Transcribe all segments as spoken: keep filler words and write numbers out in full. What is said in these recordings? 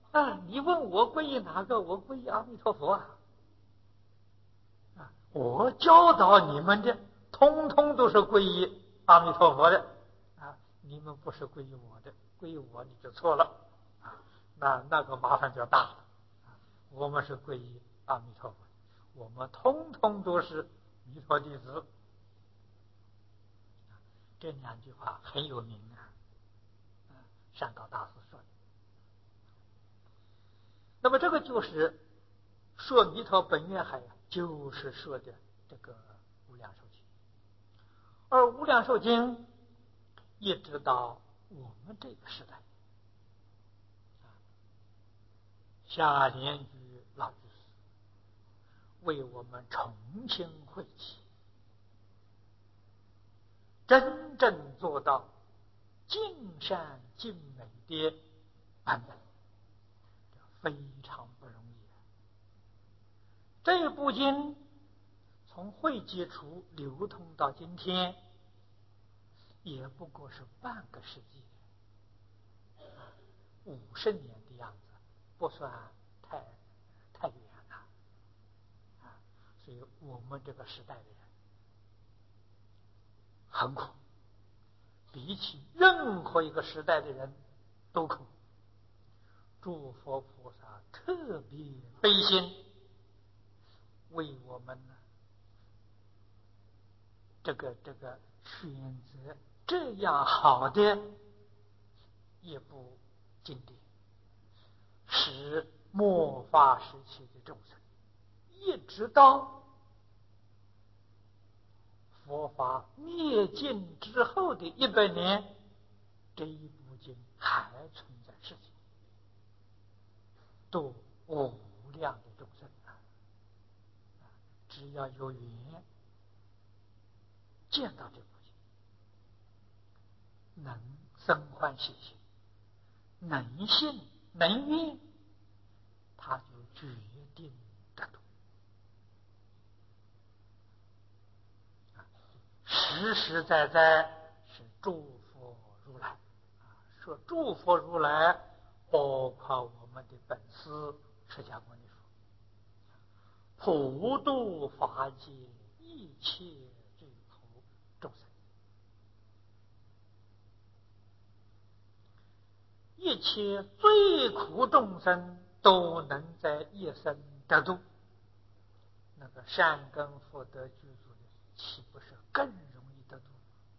啊，你问我皈依哪个？我皈依阿弥陀佛啊！啊，我教导你们的，通通都是皈依阿弥陀佛的啊！你们不是皈依我的，皈依我你就错了啊！那那个麻烦就大了啊！我们是皈依阿弥陀佛，我们通通都是弥陀弟子。这两句话很有名啊，善导大师说的。那么这个就是说弥陀本愿海，就是说的这个无量寿经。而无量寿经一直到我们这个时代，夏莲居老居士为我们重新汇集，真正做到尽善尽美的版本，非常不容易。这部经从汇集处流通到今天，也不过是半个世纪，五十年的样子，不算太太远了啊。所以我们这个时代的人很苦，比起任何一个时代的人都苦。诸佛菩萨特别悲心，为我们呢这个这个选择这样好的一部经典，使末法时期的众生，一直到佛法灭尽之后的一百年，这一部经还存在世界，度无量的众生啊！只要有缘见到这部经，能生欢喜心，能信能愿，他就决定得度。实实在在是诸佛如来啊！说诸佛如来，包括我们的本师释迦牟尼佛，普度法界一切罪苦众生，一切罪苦众生都能在一生得度。那个善根福德具足的，岂不是更容易得度？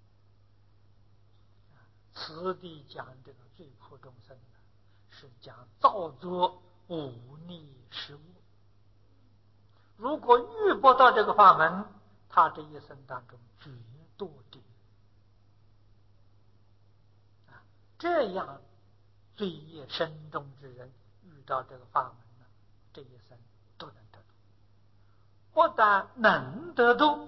此地讲这个罪苦众生呢，是讲造作忤逆失误。如果遇不到这个法门，他这一生当中绝堕地狱。啊，这样罪业深重之人遇到这个法门呢，这一生都能得度。不但能得度，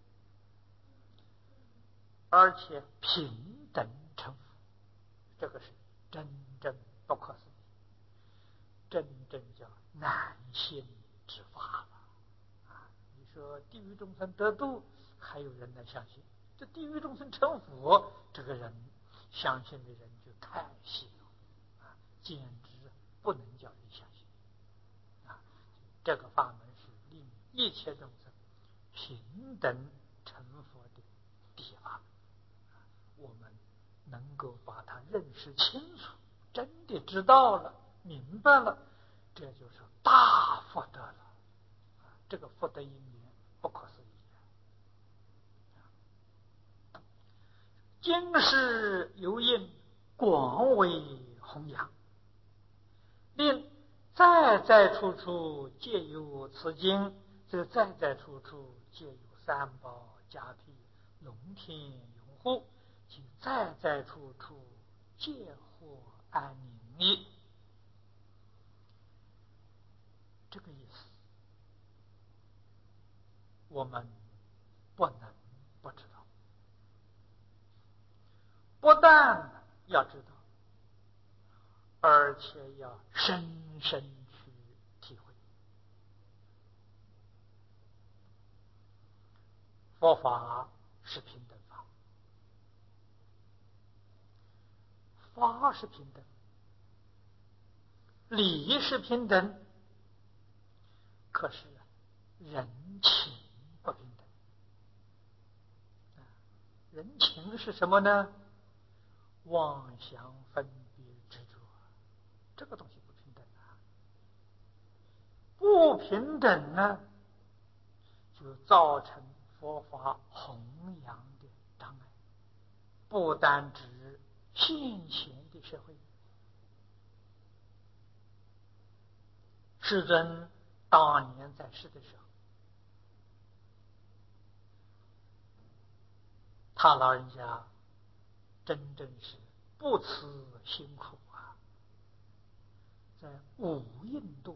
而且平等成佛，这个是真正不可思议，真正叫难信之法了啊！你说地狱众生得度，还有人来相信；这地狱众生成佛，这个人相信的人就太稀有啊，简直不能叫人相信啊！这个法门是令一切众生平等成佛的第一法门，我们能够把它认识清楚，真的知道了明白了，这就是大福德了。这个福德因缘不可思议。经世有印，广为弘扬，令在在处处皆有此经。这在在处处皆有三宝加庇，龙天拥护，其在在处处皆获安宁也。这个意思我们不能不知道，不但要知道，而且要深深去体会。佛法是平等法，法是平等， 理是平等，可是人情不平等。人情是什么呢？妄想分别执着，这个东西不平等啊。不平等呢，就造成佛法弘扬的障碍，不单指现前的社会。世尊当年在世的时候，他老人家真正是不辞辛苦啊，在五印度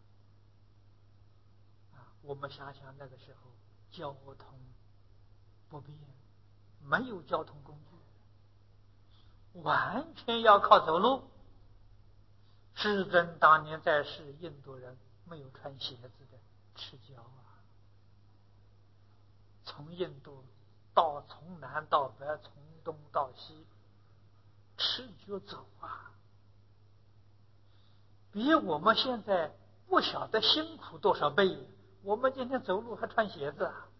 啊，我们想想那个时候交通不便，没有交通工具，完全要靠走路。世尊当年在世，印度人没有穿鞋子的，赤脚啊，从印度到从南到北，从东到西，赤脚走啊，比我们现在不晓得辛苦多少倍。我们今天走路还穿鞋子啊。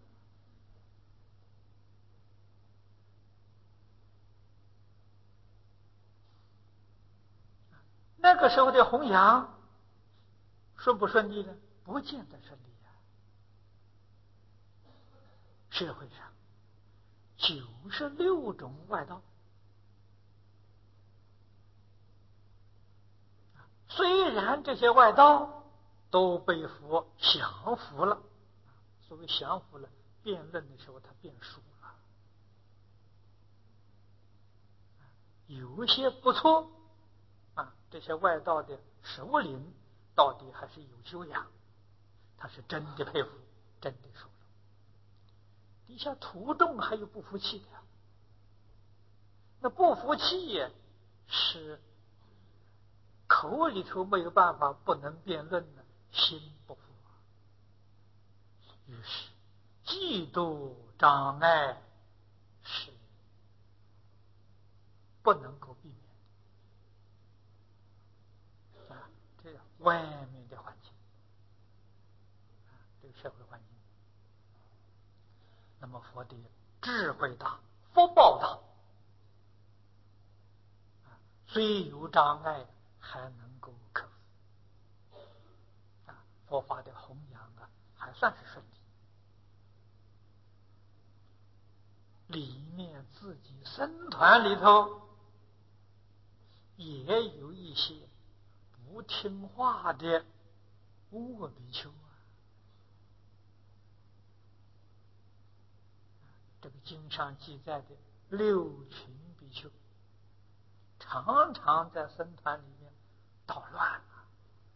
那个时候的弘扬顺不顺利呢？不见得顺利啊。社会上九十六种外道，虽然这些外道都被佛降服了，所谓降服了，辩论的时候他变输了，有些不错啊，这些外道的首领到底还是有修养，他是真的佩服，真的受了。底下徒众还有不服气的，那不服气是口里头没有办法，不能辩论呢，心不服。于是嫉妒障碍是不能够避免的啊，这样外面的环境啊，这个社会环境。那么佛的智慧大，福报大啊，虽有障碍还能够克服啊，佛法的弘扬啊，还算是顺利。里面自己僧团里头也有一些不听话的恶比丘啊。这个经上记载的六群比丘，常常在僧团里面捣乱啊，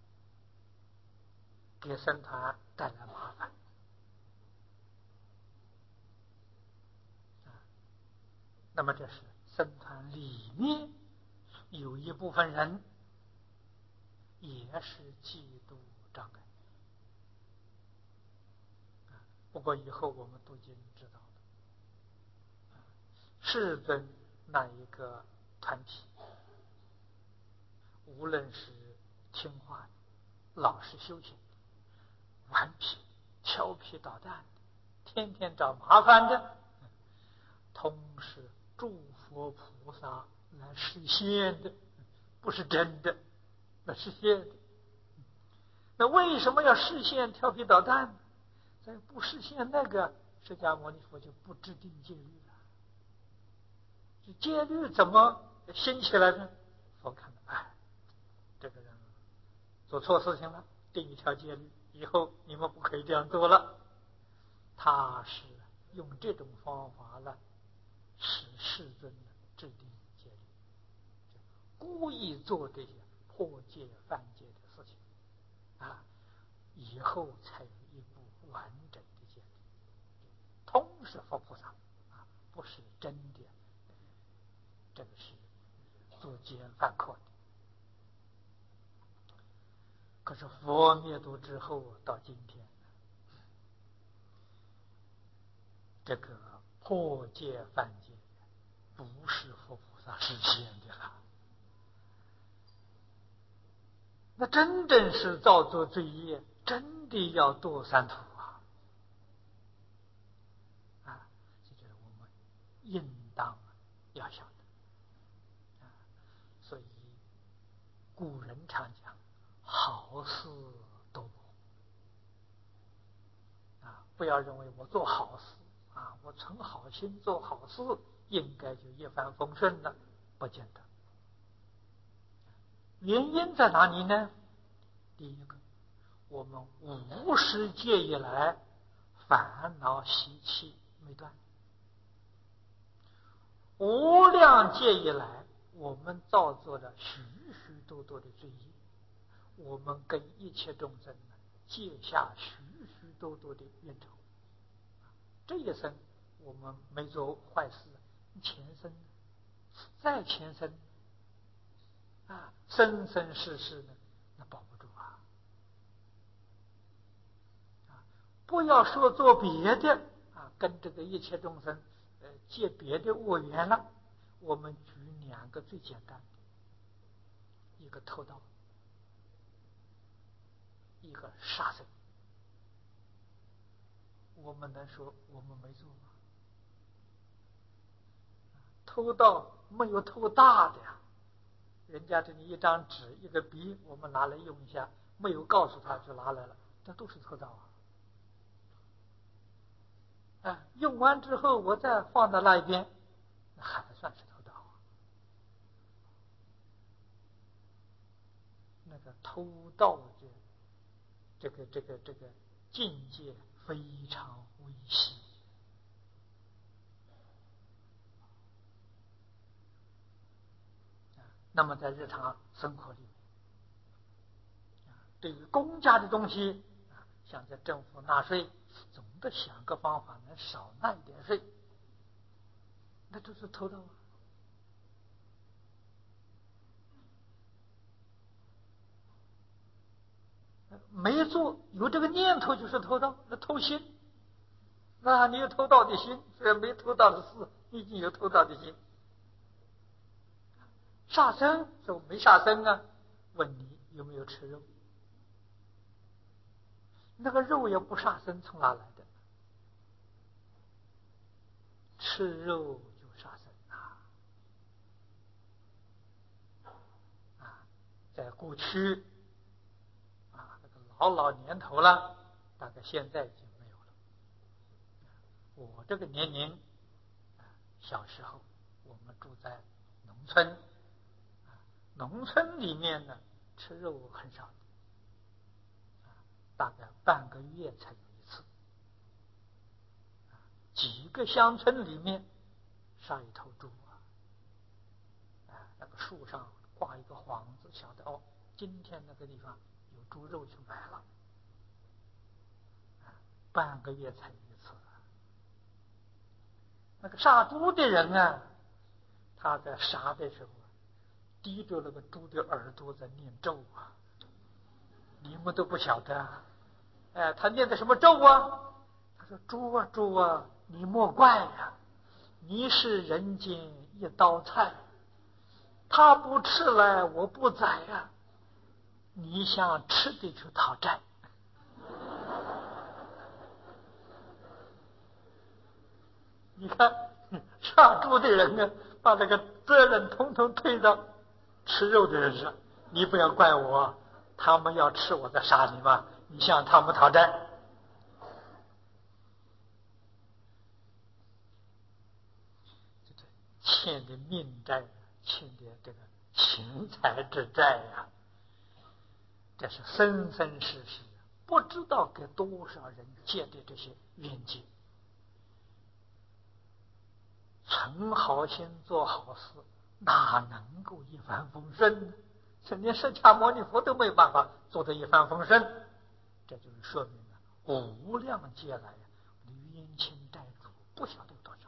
给僧团带来麻烦啊。那么这是僧团里面有一部分人也是嫉妒障碍啊。不过以后我们读经知道的，世尊那一个团体，无论是听话的、老实修行、顽皮、调皮捣蛋的、天天找麻烦的，同是诸佛菩萨来实现的，不是真的，来实现的。那为什么要实现调皮捣蛋呢？在不实现那个，释迦牟尼佛就不制定戒律了。这戒律怎么兴起来呢？佛看到，哎，这个人做错事情了，定一条戒律，以后你们不可以这样做了。他是用这种方法了，使世尊制定戒律，故意做这些破戒犯戒的事情啊，以后才有一部完整的戒律。通是佛菩萨啊，不是真的，这个是作奸犯科的。可是佛灭度之后，到今天，这个破戒犯戒不是佛菩萨实现的了那真正是造作罪业，真的要堕三途啊！啊，这就是我们应当要晓得啊。所以古人常讲，好事多磨啊，不要认为我做好事啊，我存好心做好事，应该就一帆风顺了，不见得。原因在哪里呢？第一个，我们无始界以来烦恼习气没断，无量界以来我们造作了许许多多的罪业，我们跟一切众生结下许许多多的冤仇。这一生我们没做坏事，前生再前生啊，生生世世呢，那保不住啊！啊，不要说做别的啊，跟这个一切众生呃结别的恶缘了。我们举两个最简单的，一个偷盗，一个杀生。我们能说我们没做吗？偷盗没有偷大的呀，人家这里一张纸一个笔，我们拿来用一下，没有告诉他就拿来了，这都是偷盗啊！啊，用完之后我再放到那一边，那还算是偷盗啊。那个偷盗的这个这个这个境界非常危险。那么在日常生活里面，对于公家的东西，像在政府纳税，总得想个方法能少纳一点税，那都是偷盗啊！没做有这个念头就是偷盗，那偷心，那你有偷盗的心，虽然没偷盗的事，已经有偷盗的心。杀生说没杀生啊，问你有没有吃肉？那个肉也不杀生，从哪来的？吃肉就杀生啊！啊，在过去啊，那个老老年头了，大概现在已经没有了。我这个年龄，小时候我们住在农村，农村里面呢，吃肉很少，大概半个月才有一次。几个乡村里面杀一头猪啊，那个树上挂一个幌子，晓得哦，今天那个地方有猪肉去买了，半个月才一次。那个杀猪的人啊，他在杀的时候低着那个猪的耳朵在念咒啊，你们都不晓得。哎，他念的什么咒啊？他说：“猪啊猪啊，你莫怪呀，你是人间一道菜，他不吃来我不宰呀，你想吃的去讨债。”你看杀猪的人呢，把这个责任统统推到吃肉的人上，你不要怪我，他们要吃我再杀你嘛，你向他们讨债。欠的命债，欠的这个钱财之债呀、啊，这是生生世世不知道给多少人借的这些冤结。存好心做好事，哪能够一帆风顺呢？甚至释迦牟尼佛都没有办法做得一帆风顺，这就是说明了无量劫来的冤亲债主不晓得有多少。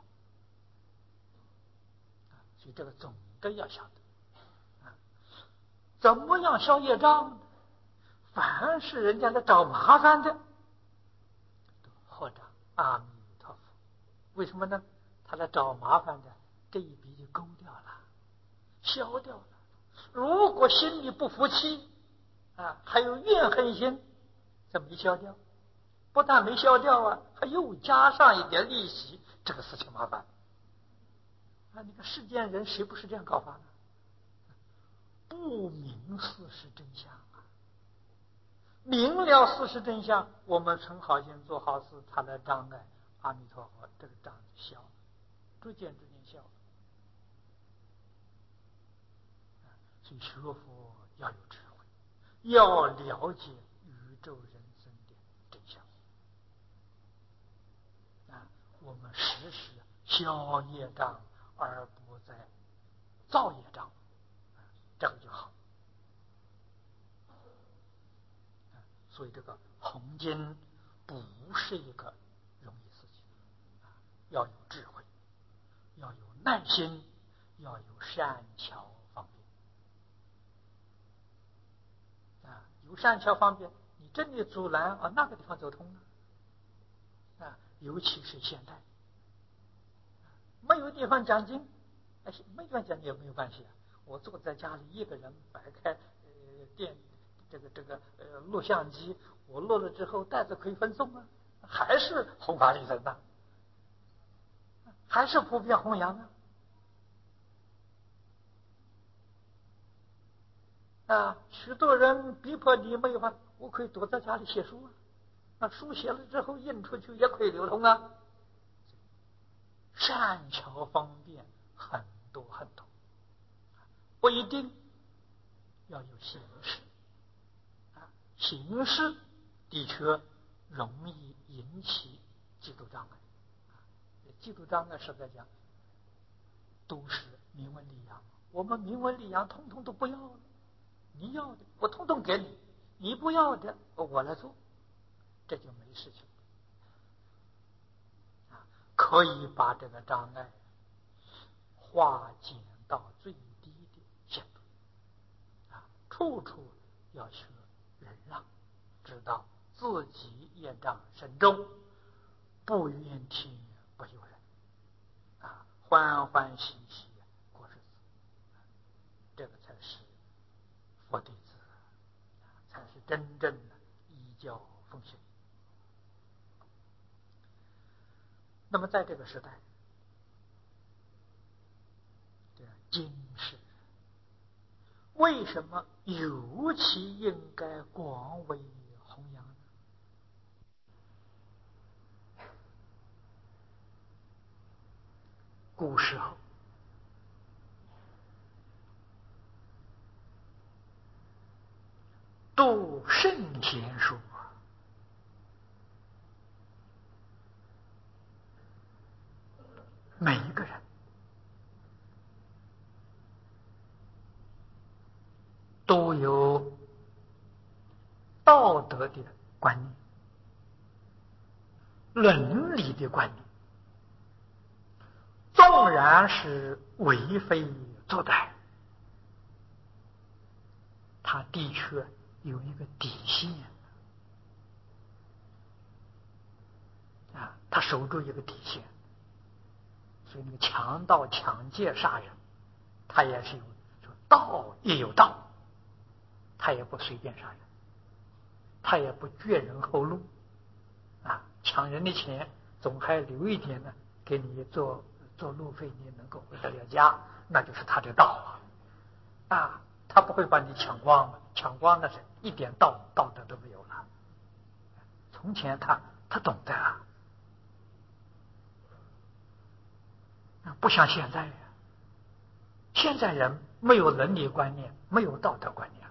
所以这个总的要晓得啊，怎么样消业障呢？凡是人家来找麻烦的，或者阿弥陀佛，为什么呢？他来找麻烦的，这一笔就勾掉了，消掉了。如果心里不服气啊，还有怨恨心，这没消掉，不但没消掉啊，还又加上一点利息，这个事情麻烦啊！你看世间人谁不是这样搞法呢？不明事实真相啊，明了事实真相，我们存好心做好事，他的障碍，阿弥陀佛，这个障消了，逐渐逐渐消了。所以学佛要有智慧，要了解宇宙人生的真相啊！我们时时消业障，而不再造业障，啊、这个就好。啊、所以这个弘经不是一个容易事情，啊、要有智慧，要有耐心，要有善巧方便。啊，有善巧方便，你真的阻拦啊，那个地方走通了啊，尤其是现代，没有地方讲经，哎，没地方讲经也没有关系啊。我坐在家里一个人摆开呃电这个这个呃录像机，我录了之后袋子可以分送啊，还是弘法利生呐，还是普遍弘扬啊。啊，许多人逼迫你没有法，我可以躲在家里写书啊，那书写了之后印出去也可以流通啊。善巧方便很多很多，不一定要有形式啊，形式的确容易引起嫉妒障碍。嫉妒障碍实在讲，都是名闻利养，我们名闻利养通通都不要了。你要的我通通给你，你不要的我来做，这就没事情啊！可以把这个障碍化减到最低的限度啊！处处要学忍让，知道自己业障深重，不怨天不尤人啊，欢欢喜喜过日子，这个才是佛弟子，才是真正的依教奉行。那么在这个时代，这经世为什么尤其应该广为弘扬呢？古时候读圣贤书，每一个人都有道德的观念、伦理的观念，纵然是为非作歹，他的确有一个底线啊，他守住一个底线。所以那个强盗、抢劫、杀人，他也是有道，也有道，他也不随便杀人，他也不绝人后路啊！抢人的钱总还留一点呢，给你做做路费，你能够回得了家，那就是他的道啊！啊，他不会把你抢光了，抢光那是一点道道德都没有了。从前他他懂得啊，不像现在呀、啊，现在人没有伦理观念，没有道德观念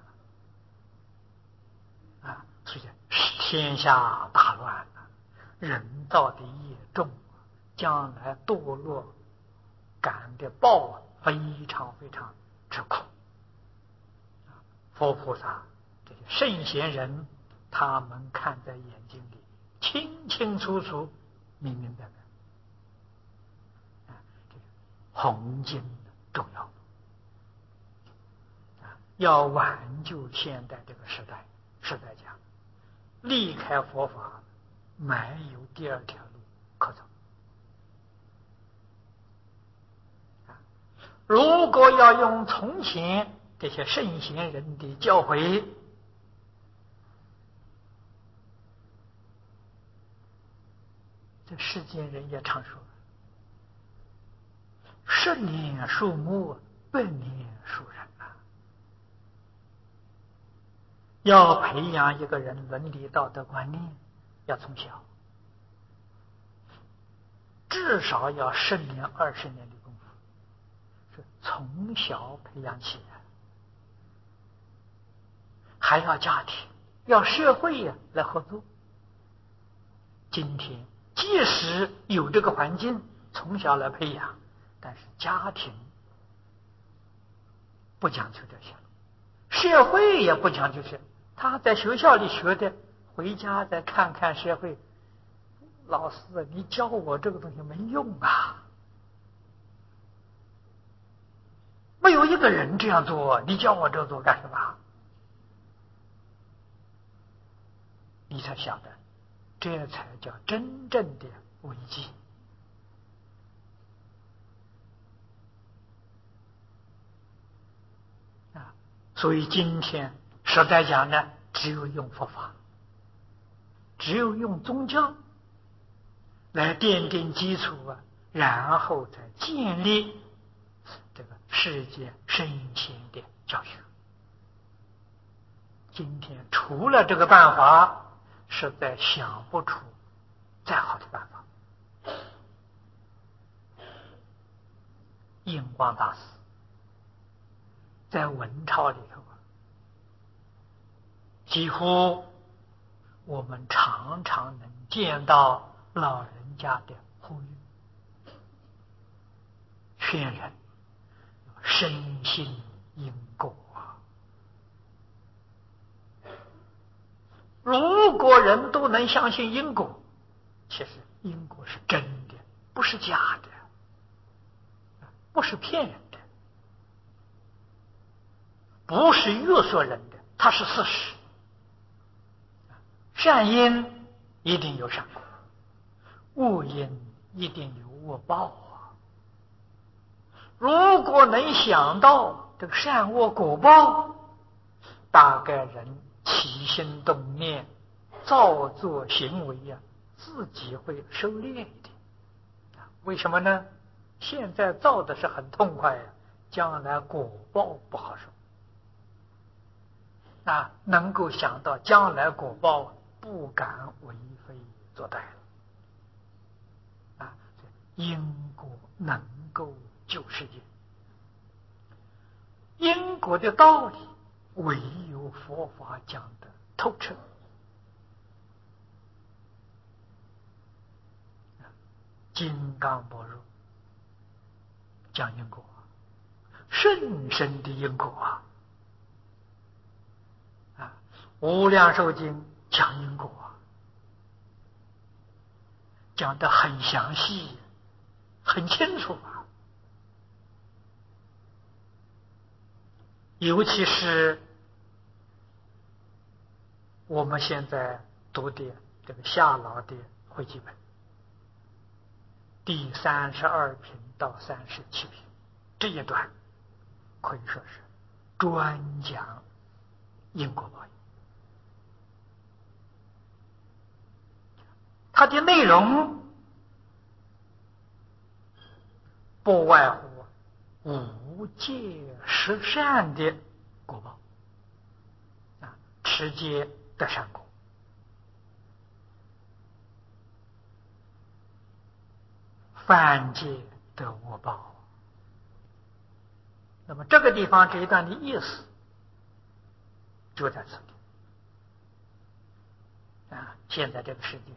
了啊！所以天下大乱了，人造的业重，将来堕落感的报非常非常之苦。佛菩萨这些圣贤人，他们看在眼睛里，清清楚楚，明明白白。啊，这个弘经重要啊！要挽救现代这个时代，实在讲，离开佛法，没有第二条路可走。啊，如果要用从前这些圣贤人的教诲世间人也常说，十年树木，百年树人啊。要培养一个人伦理道德观念，要从小，至少要十年二十年的功夫，是从小培养起来，还要家庭，要社会呀、啊、来合作。今天即使有这个环境，从小来培养，但是家庭不讲究这些了，社会也不讲究这些。他在学校里学的，回家再看看社会，老师，你教我这个东西没用啊！没有一个人这样做，你教我这做干什么？你才晓得，这才叫真正的危机。啊，所以今天实在讲呢，只有用佛法，只有用宗教来奠定基础啊，然后再建立这个世界圣贤的教学。今天除了这个办法，实在想不出再好的办法。印光大师在文钞里头啊，几乎我们常常能见到老人家的呼吁，劝人深信因果啊。如果人都能相信因果，其实因果是真的，不是假的，不是骗人的，不是约束人的，它是事实。善因一定有善果，恶因一定有恶报啊！如果能想到这个善恶果报，大概人起心动念、造作行为呀、啊，自己会收敛一点。为什么呢？现在造的是很痛快呀、啊，将来果报不好受啊！能够想到将来果报，不敢为非作歹了啊！因果能够救世界，因果的道理唯有佛法讲的透彻。金刚般若讲因果，甚深的因果啊！啊，无量寿经讲因果，讲得很详细，很清楚啊。尤其是我们现在读的这个夏老的汇集本，第三十二品到三十七品这一段，可以说是专讲因果报应。它的内容不外乎无戒十善的果报啊，持戒得善果，犯戒得恶报。那么这个地方这一段的意思就在这里啊！现在这个世界，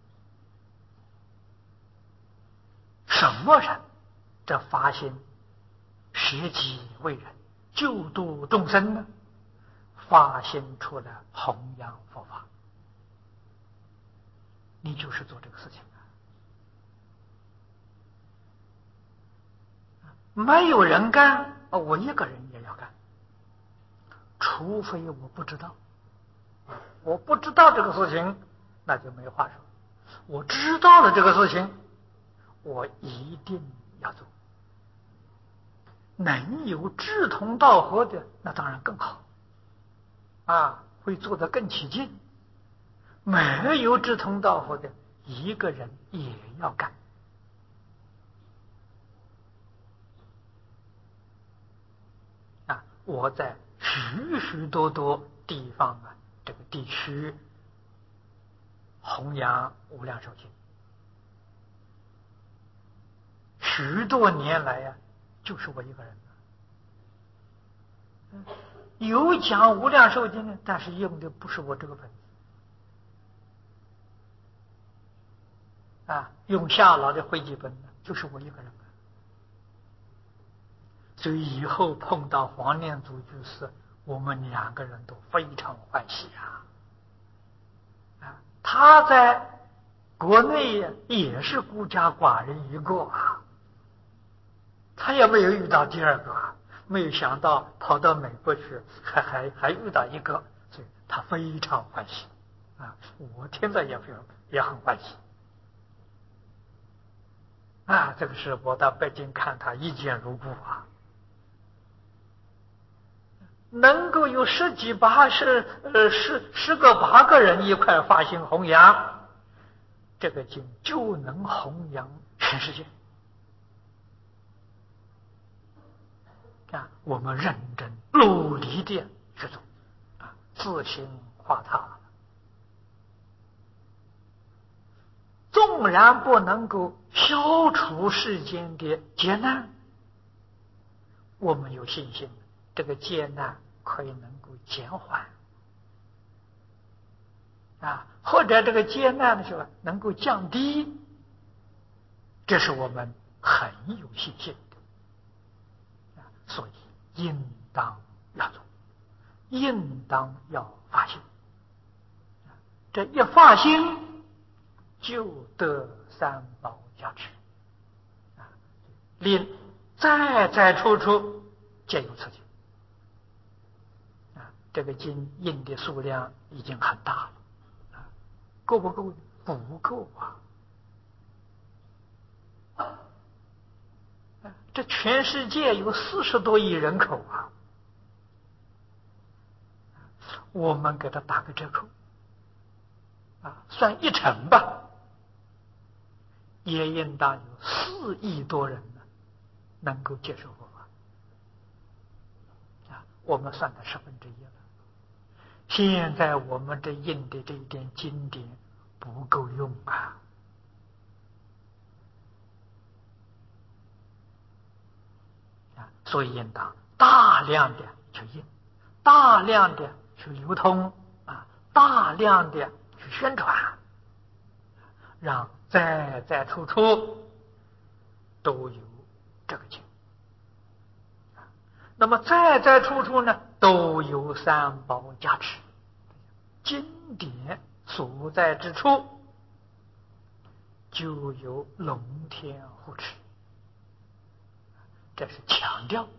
什么人这发心舍己为人，救度众生呢？发心出来弘扬佛法，你就是做这个事情啊！没有人干，我一个人也要干，除非我不知道，我不知道这个事情，那就没话说。我知道了这个事情，我一定要做。能有志同道合的，那当然更好啊，会做得更起劲。没有志同道合的， 一个人也要干。啊，我在许许多多地方啊，这个地区弘扬无量寿经，许多年来呀、啊，就是我一个人。有讲无量寿经呢，但是用的不是我这个本子啊，用夏老的会集本呢，就是我一个人。所以以后碰到黄念祖居士，我们两个人都非常欢喜啊！啊，他在国内也是孤家寡人一个啊，他也没有遇到第二个，没有想到跑到美国去，还还还遇到一个，所以他非常欢喜啊！我听着也非常也很欢喜啊！这个是我到北京看他一见如故啊。能够有十几八十呃十十个八个人一块发心弘扬这个经，就能弘扬全世界啊！我们认真努力的去做啊，自行化他。纵然不能够消除世间的劫难，我们有信心这个劫难可以能够减缓啊，或者这个劫难的时候能够降低，这是我们很有信心的啊，所以应当要做，应当要发心，这一发心就得三宝加持啊，令在在处处皆有此经。这个经印的数量已经很大了，啊，够不够？不够啊！这全世界有四十多亿人口啊，我们给他打个折扣，啊，算一成吧，也应当有四亿多人呢，能够接受佛法，啊，我们算到十分之一了。现在我们这印的这一点经典不够用啊！啊，所以应当大量的去印，大量的去流通啊，大量的去宣传，让在在处处都有这个经。那么在在处处呢，都有三宝加持，经典所在之处就有龙天护持，这是强调。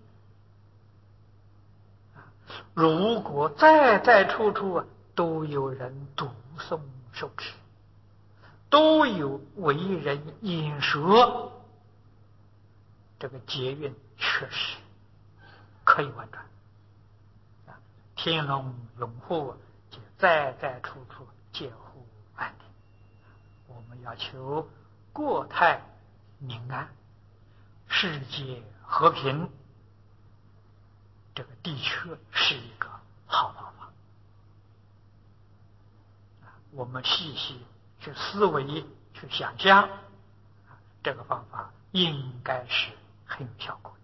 如果在在处处啊都有人读诵受持，都有为人演说，这个劫运确实可以完转啊！天龙永护，在在处处皆护安定。我们要求国泰民安，世界和平，这个的确是一个好方法。我们细细去思维、去想象，这个方法应该是很有效果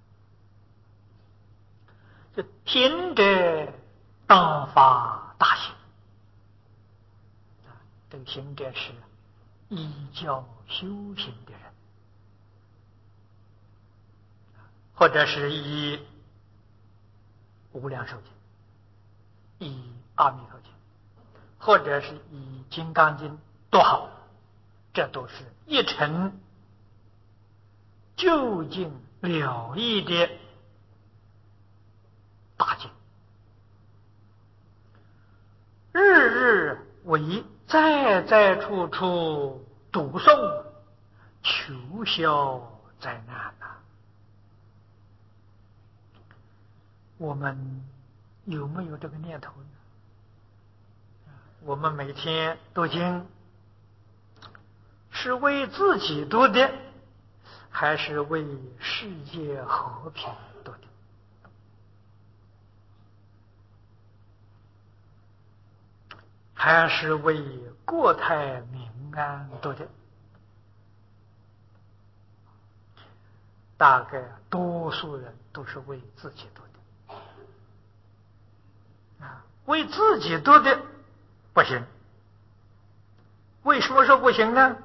的。就听者当发大行，这个行者是依教修行的人，或者是以无量寿经、以阿弥陀经，或者是以金刚经都好，这都是一诚究竟了义的大经，日日为在在处处读诵，求消灾难啊！我们有没有这个念头呢？我们每天读经， 是为自己读的，还是为世界和平读的？还是为国泰民安读的？大概多数人都是为自己读的啊，为自己读的不行。为什么说不行呢？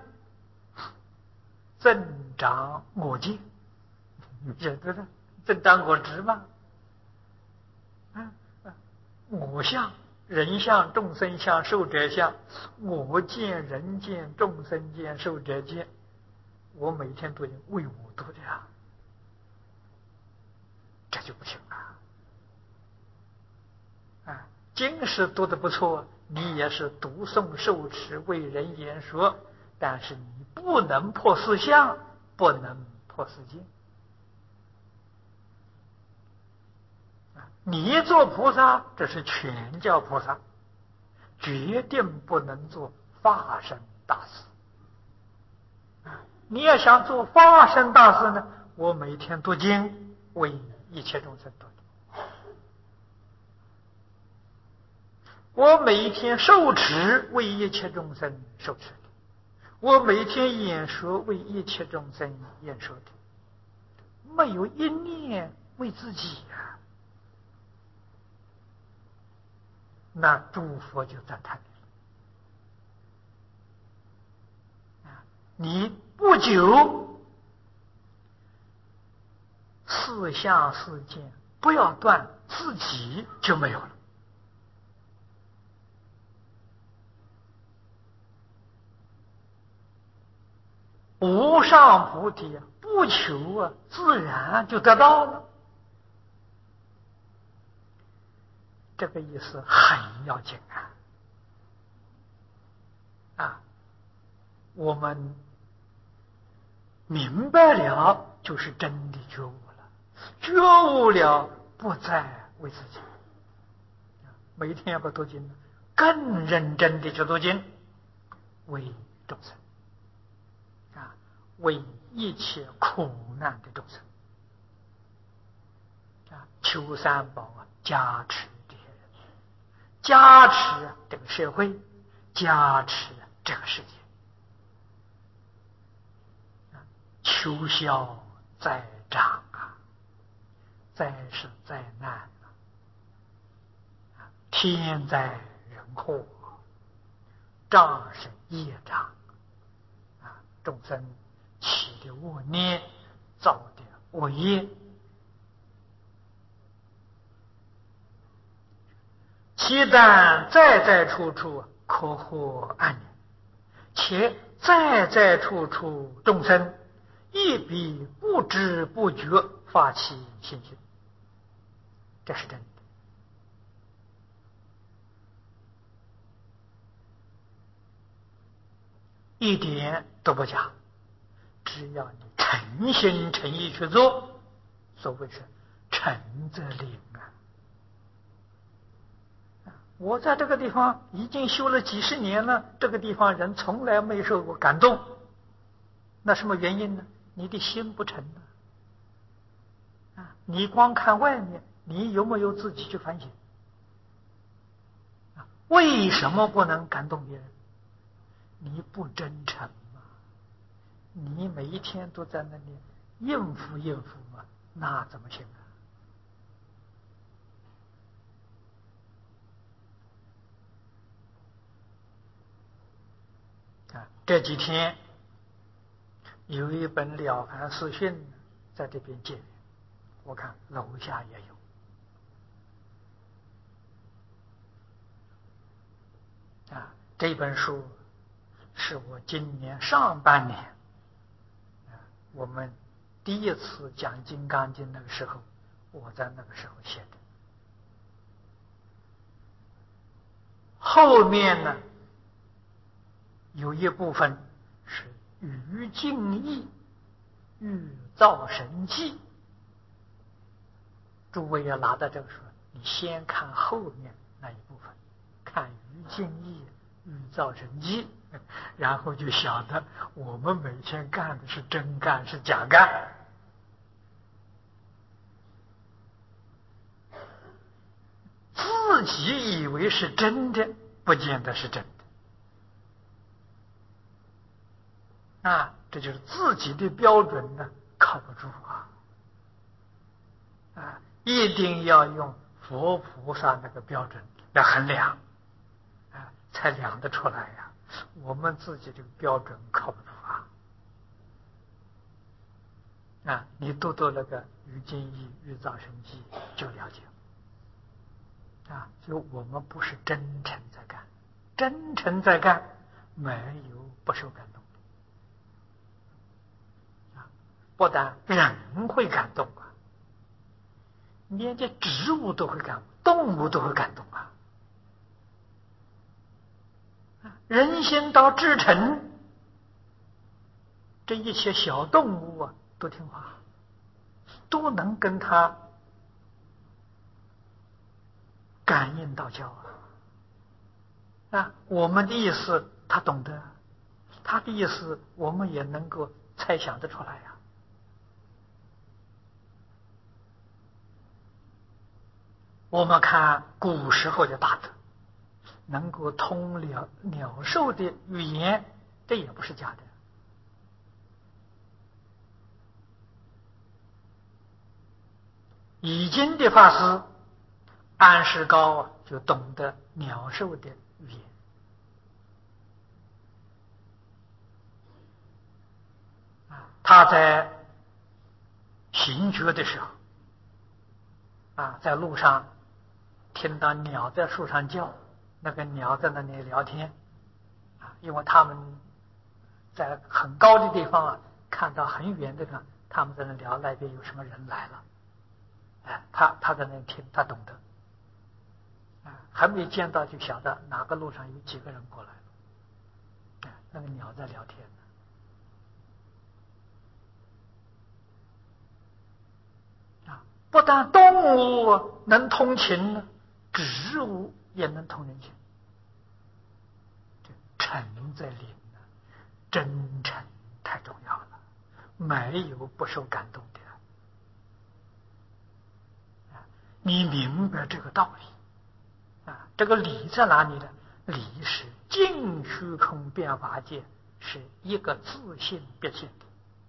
增长我见，你晓得的，增长我执吗？啊，我相、人相、众生相、寿者相，我见、人见、众生见、寿者见，我每天都为我读的呀，这就不行了。啊，经是读的不错，你也是读诵受持为人言说，但是你不能破四相，不能破四境。你做菩萨，这是全教菩萨，决定不能做化身大事。你要想做化身大事呢，我每天读经，为一切众生读的。我每天受持，为一切众生受持的；我每天演说，为一切众生演说的。没有一念为自己呀、啊，那诸佛就赞叹你了。你不久四相四见不要断，自己就没有了。无上菩提不求啊，自然就得到了。这个意思很要紧啊！啊，我们明白了，就是真的觉悟了。觉悟了，不再为自己。每天要不读经，更认真的去读经，为众生。为一切苦难的众生啊，求三宝啊，加持这些人，加持这个社会，加持这个世界，求消灾障啊，灾是灾难啊，天灾人祸，障是业障啊，众生起的恶念，造的恶业，其但在在处处可获安宁，且在在处处众生亦必不知不觉发起信心，这是真的，一点都不假。只要你诚心诚意去做，所谓是诚则灵啊！我在这个地方已经修了几十年了，这个地方人从来没受过感动，那什么原因呢？你的心不诚啊！你光看外面，你有没有自己去反省？啊，为什么不能感动别人？你不真诚。你每一天都在那里应付应付嘛，那怎么行啊？啊，这几天有一本《了凡四训》在这边借，我看楼下也有。啊，这本书是我今年上半年。我们第一次讲《金刚经》那个时候，我在那个时候写的。后面呢，有一部分是于敬意、欲造神迹。诸位要拿到这个书，你先看后面那一部分，看于敬意、欲造神迹， 然后就晓得我们每天干的是真干是假干。自己以为是真的，不见得是真的啊！这就是自己的标准呢，靠不住啊！啊，一定要用佛菩萨那个标准来衡量啊，才量得出来呀。我们自己这个标准靠不住啊！啊，你读读那个《于经义玉造生记》就了解了。啊，就我们不是真诚在干，真诚在干，没有不受感动的啊！不但人会感动啊，连这植物都会感动，动物都会感动啊！人心到至诚，这一切小动物啊都听话，都能跟他感应道交啊！啊，我们的意思他懂得，他的意思我们也能够猜想得出来呀、啊。我们看古时候的大德，能够通了鸟兽的语言，这也不是假的。已经的法师安世高啊，就懂得鸟兽的语言啊。他在行觉的时候啊，在路上听到鸟在树上叫，那个鸟在那里聊天啊，因为他们在很高的地方啊，看到很远的地方，他们在那聊那边有什么人来了，哎，他他在那听，他懂得。还没见到就晓得哪个路上有几个人过来了，那个鸟在聊天呢。啊，不但动物能通情呢，植物也能通人情。诚在灵呢，真诚太重要了，没有不受感动的。你明白这个道理。啊，这个理在哪里呢？理是尽虚空变法界，是一个自性别现的，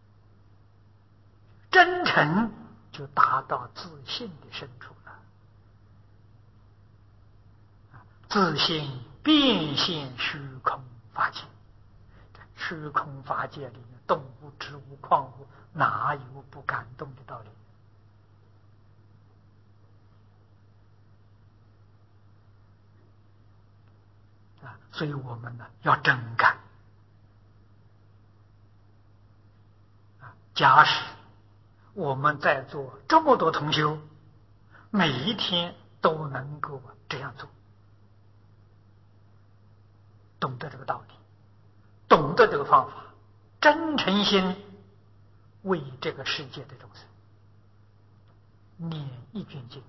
真诚就达到自性的深处了。自性变现虚空法界，虚空法界里面，动物、植物、矿物，哪有不感动的道理？所以我们呢要真干啊！假使我们在做这么多同修，每一天都能够这样做，懂得这个道理，懂得这个方法，真诚心为这个世界的众生念一卷经，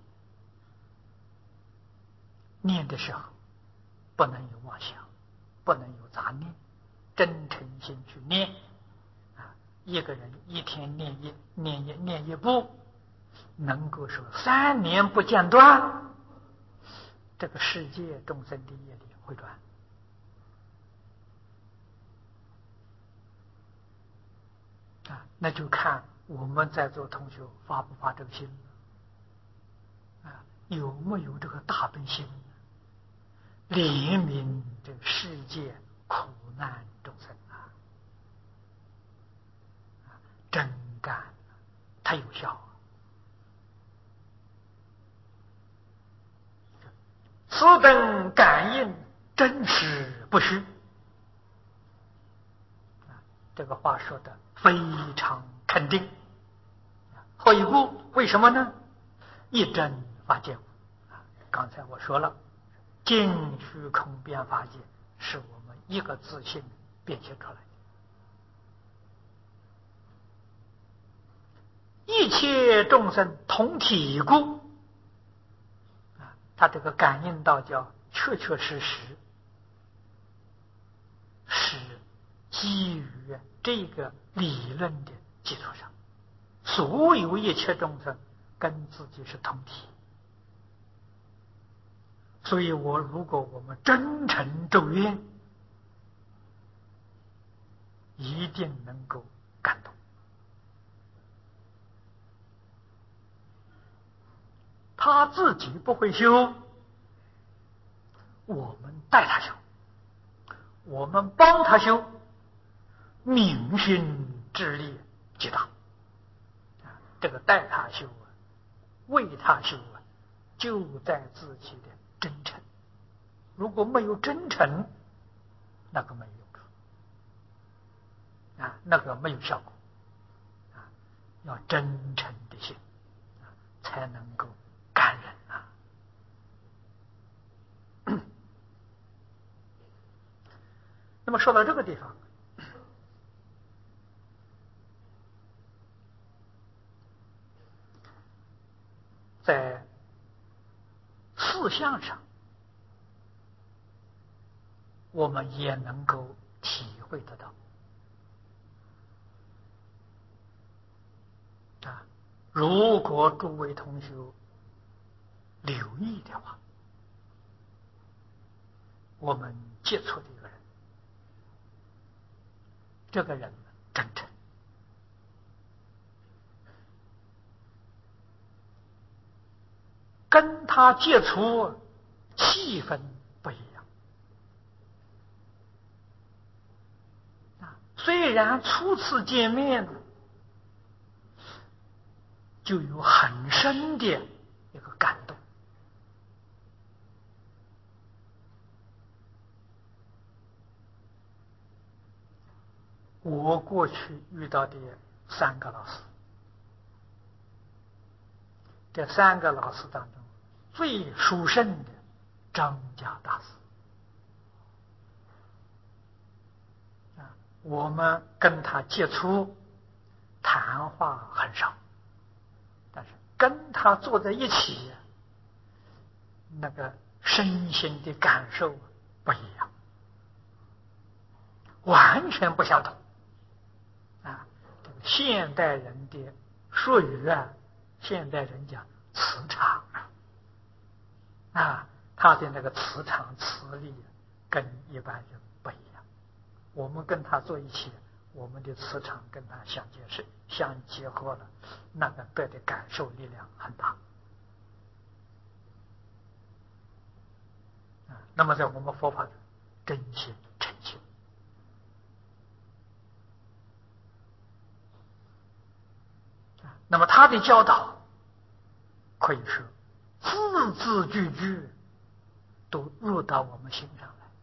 念的时候不能有妄想，不能有杂念，真诚心去念啊！一个人一天念一念一念一部，能够说三年不间断，这个世界众生的业力会转啊！那就看我们在座同学发不发这个心啊，有没有这个大悲心，怜悯这个世界苦难众生啊！真干太有效了。此等感应真实不虚，这个话说的非常肯定。后一步为什么呢？一真法界。刚才我说了，尽虚空变法界是我们一个自性变现出来的，一切众生同体故。他这个感应道教确确实实是基于这个理论的基础上，所有一切众生跟自己是同体。所以我如果我们真诚咒愿，一定能够感动。他自己不会修，我们带他修，我们帮他修，明心之力极大。这个带他修啊，为他修啊，就在自己的真诚。如果没有真诚，那个没有用处啊，那个没有效果啊。要真诚的心啊，才能够感人啊。那么说到这个地方，在事项上，我们也能够体会得到啊。如果诸位同学留意的话，我们接触的一个人，这个人真诚，跟他接触气氛不一样啊。虽然初次见面就有很深的一个感动，我过去遇到的三个老师，这三个老师当中最殊胜的张家大师啊，我们跟他接触谈话很少，但是跟他坐在一起，那个身心的感受不一样，完全不相同啊。这个现代人的术语啊，现代人讲磁场啊，他的那个磁场磁力跟一般人不一样。我们跟他坐一起，我们的磁场跟他相结是相结合了，那个得的感受力量很大啊。那么在我们佛法的真心诚心啊，那么他的教导可以说字字句句都入到我们心上来，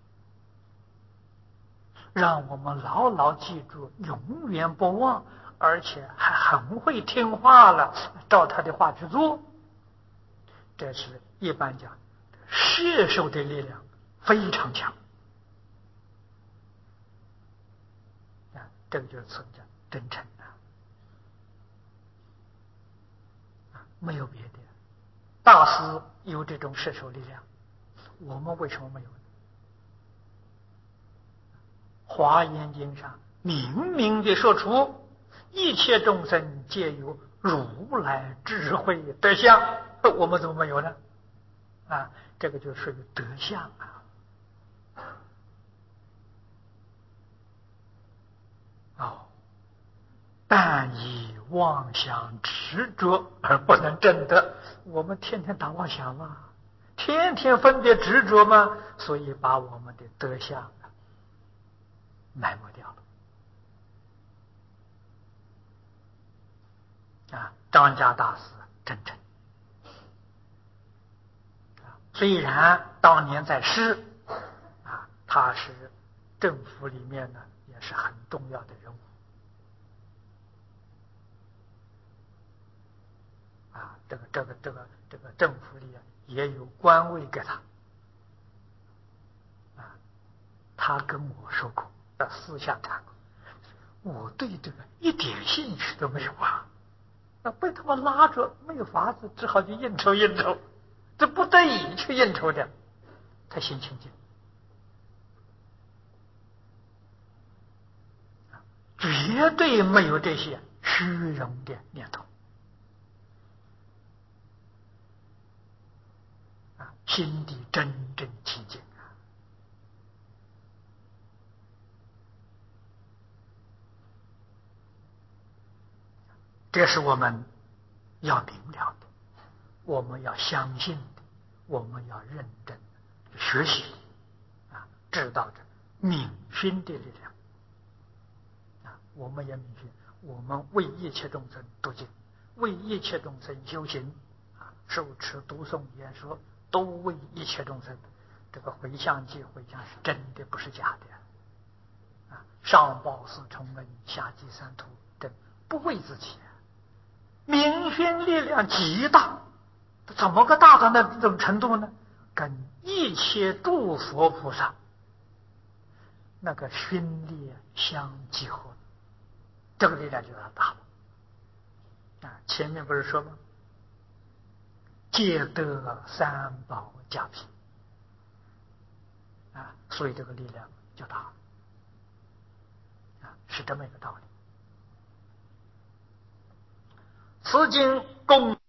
让我们牢牢记住，永远不忘，而且还很会听话了，照他的话去做。这是一般讲摄受的力量非常强啊，这个就是称叫真诚啊，没有别的。大师有这种摄受力量，我们为什么没有呢？华严经上明明的说出，一切众生皆有如来智慧德相，我们怎么没有呢？啊，这个就属于德相啊。哦，但以妄想执着而不能证得。我们天天打妄想嘛，天天分别执着嘛，所以把我们的德相埋没掉了啊。张家大师真诚啊，虽然当年在世啊，他是政府里面呢也是很重要的人物啊，这个这个这个这个政府里也有官位给他啊。他跟我说过，在私下谈过，我对这个一点兴趣都没有啊，那被他们拉着，没有法子，只好去应酬应酬，这不得已去应酬的，他心清净绝对没有这些虚荣的念头啊，心地真正清净啊。这是我们要明了的，我们要相信的，我们要认真学习啊，知道着明心的力量啊，我们也明心，我们为一切众生读经，为一切众生修行啊，受持读诵演说，都为一切众生。这个回向记回向是真的，不是假的啊。上报四重恩，下济三途，真不为自己。明心力量极大，怎么个大到那种程度呢？跟一切诸佛菩萨那个心力相结合，这个力量就要大了啊！前面不是说吗？皆得三宝加被啊，所以这个力量就大啊，是这么一个道理。此经共